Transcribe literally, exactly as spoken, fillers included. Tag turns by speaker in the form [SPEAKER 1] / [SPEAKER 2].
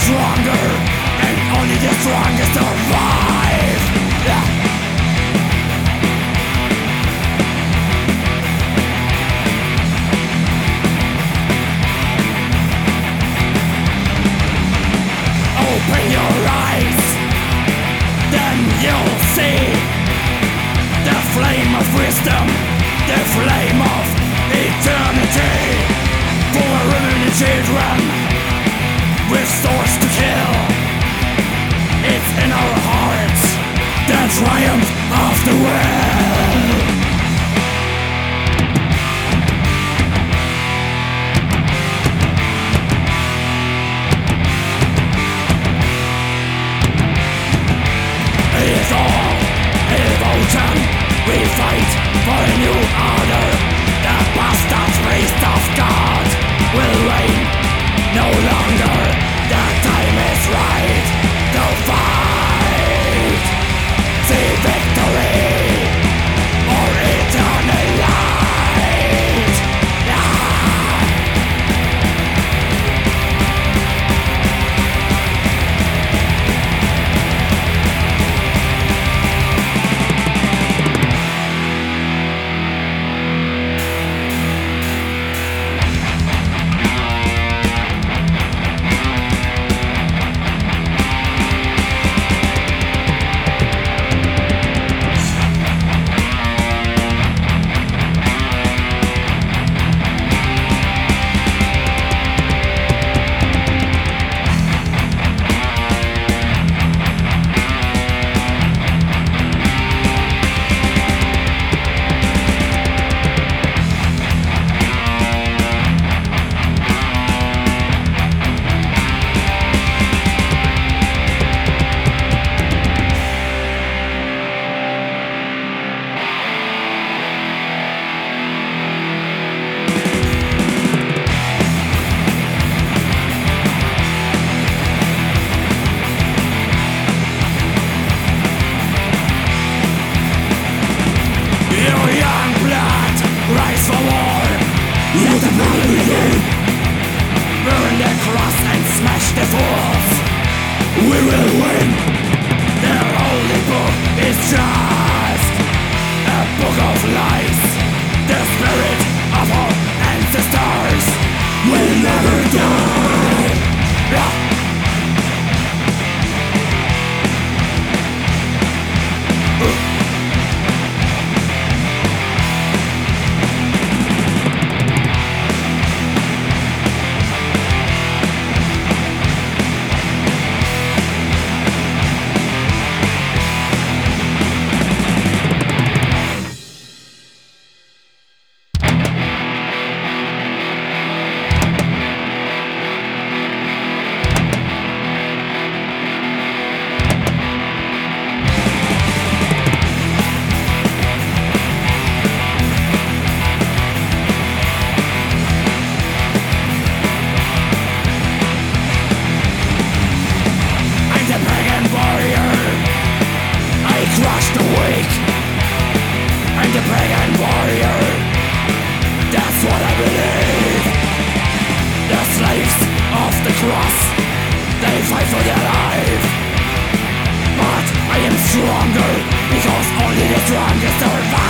[SPEAKER 1] stronger, and only the strongest survive. Yeah. Open your eyes, then you'll see the flame of wisdom, the flame of eternity. For women and children with swords to kill, it's in our hearts, the triumph of the will. It's all devotion, we fight for a new order. The bastard priest of God will reign no longer. The time is right to fight. See victory or eternal light. Ah! Burn the cross and smash the fools. We will win. Their holy book is just a book of lies. The spirit of our ancestors will never die. Yeah. I'm the pagan warrior, that's what I believe. The slaves of the cross, they fight for their life. But I am stronger, because only the strongest survive.